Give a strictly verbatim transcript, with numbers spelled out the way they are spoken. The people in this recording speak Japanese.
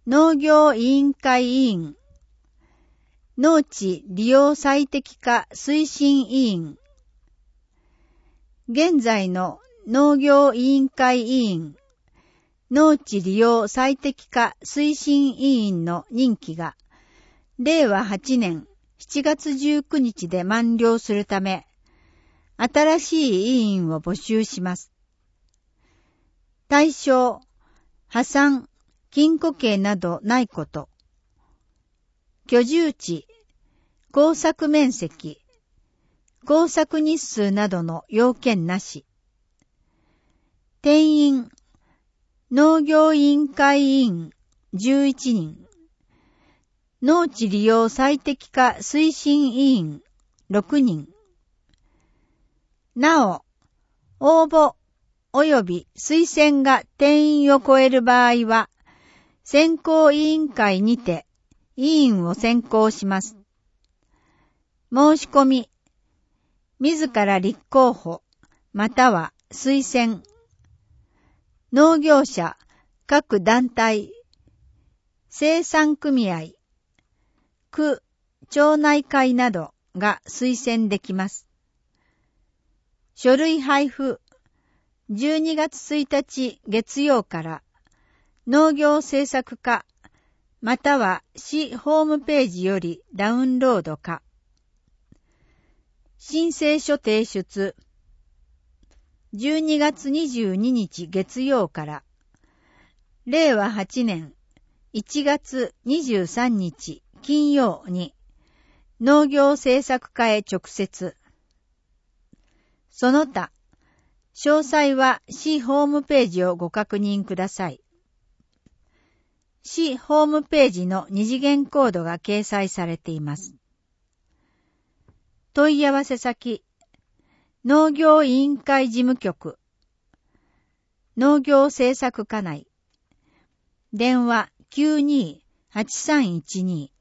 農業委員会委員、農地利用最適化推進委員、現在の農業委員会委員、農地利用最適化推進委員の任期が、れいわはちねんしちがつじゅうくにちで満了するため、新しい委員を募集します。対象、破産、禁錮刑などないこと。居住地、耕作面積、耕作日数などの要件なし。定員、農業委員会委員じゅういちにん、農地利用最適化推進委員ろくにん。なお、応募及び推薦が定員を超える場合は、選考委員会にて委員を選考します。申し込み、自ら立候補、または推薦、農業者、各団体、生産組合、区、町内会などが推薦できます。書類配布、じゅうにがつついたち月曜から農業政策課または市ホームページよりダウンロードか。申請書提出、じゅうにがつにじゅうににち月曜かられいわはちねんいちがつにじゅうさんにち金曜に農業政策課へ直接。その他、詳細は市ホームページをご確認ください。市ホームページの二次元コードが掲載されています。問い合わせ先、農業委員会事務局、農業政策課内、電話 きゅうにーはちさんいちに